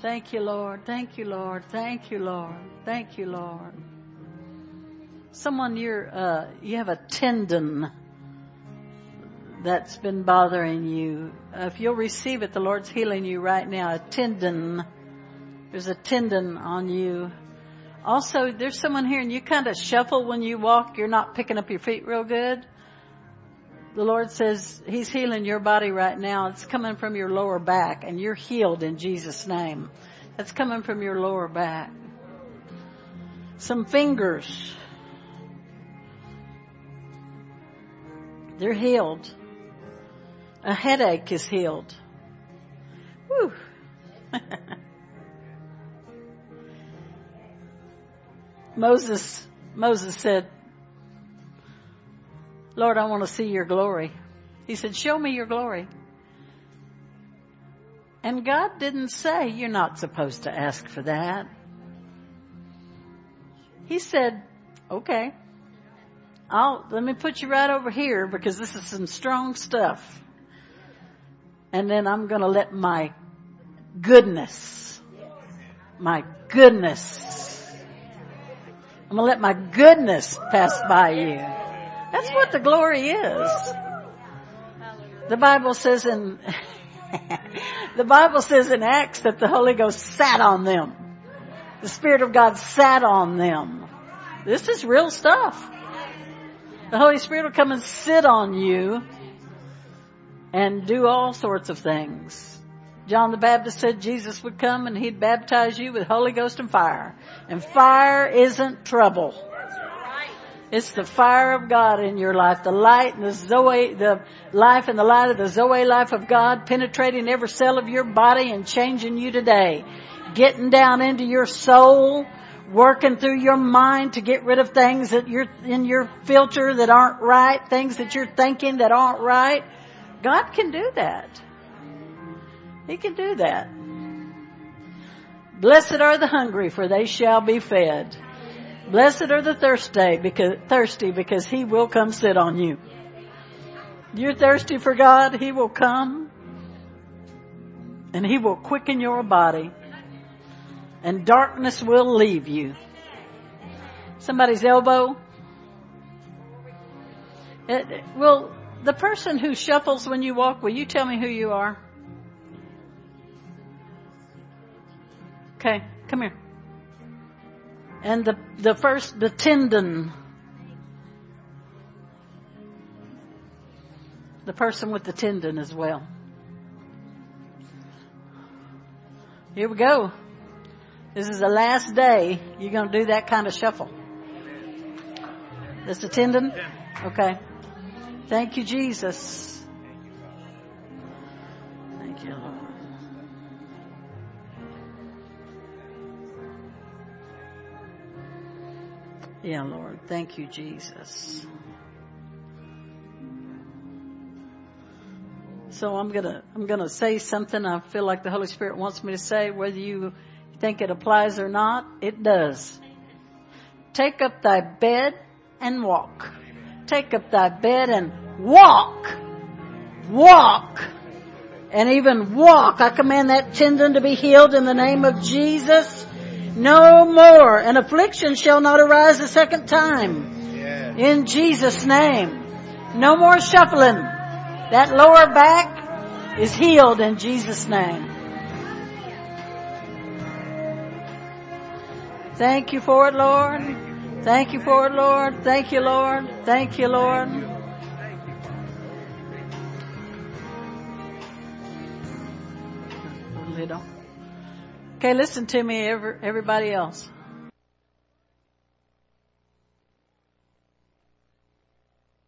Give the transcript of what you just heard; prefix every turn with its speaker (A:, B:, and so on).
A: Thank you, Lord. Thank you, Lord. Thank you, Lord. Thank you, Lord. Someone, you have a tendon that's been bothering you. If you'll receive it, the Lord's healing you right now. A tendon. There's a tendon on you. Also, there's someone here and you kind of shuffle when you walk. You're not picking up your feet real good. The Lord says He's healing your body right now. It's coming from your lower back, and you're healed in Jesus' name. That's coming from your lower back. Some fingers. They're healed. A headache is healed. Woo. Moses said, Lord, I want to see your glory. He said, show me your glory. And God didn't say, you're not supposed to ask for that. He said, okay, let me put you right over here because this is some strong stuff. And then I'm going to let my goodness, I'm going to let my goodness pass by you. That's what the glory is. The Bible says in Acts that the Holy Ghost sat on them. The Spirit of God sat on them. This is real stuff. The Holy Spirit will come and sit on you and do all sorts of things. John the Baptist said Jesus would come and He'd baptize you with Holy Ghost and fire. And fire isn't trouble. It's the fire of God in your life, the light and the life and the light of the Zoe life of God penetrating every cell of your body and changing you today. Getting down into your soul, working through your mind to get rid of things that you're in your filter that aren't right, things that you're thinking that aren't right. God can do that. He can do that. Blessed are the hungry, for they shall be fed. Blessed are the thirsty because He will come sit on you. You're thirsty for God, He will come and He will quicken your body and darkness will leave you. Somebody's elbow. The person who shuffles when you walk, will you tell me who you are? Okay, come here. And the tendon. The person with the tendon as well. Here we go. This is the last day you're going to do that kind of shuffle. This the tendon? Okay. Thank you, Jesus. Thank you, Lord. Yeah, Lord. Thank you, Jesus. So I'm gonna say something I feel like the Holy Spirit wants me to say. Whether you think it applies or not, it does. Take up thy bed and walk. Take up thy bed and walk. Walk. And even walk. I command that tendon to be healed in the name of Jesus. No more. An affliction shall not arise a second time. In Jesus' name. No more shuffling. That lower back is healed in Jesus' name. Thank you for it, Lord. Thank you for it, Lord. Thank you, Lord. Thank you, Lord. Okay, listen to me, everybody else.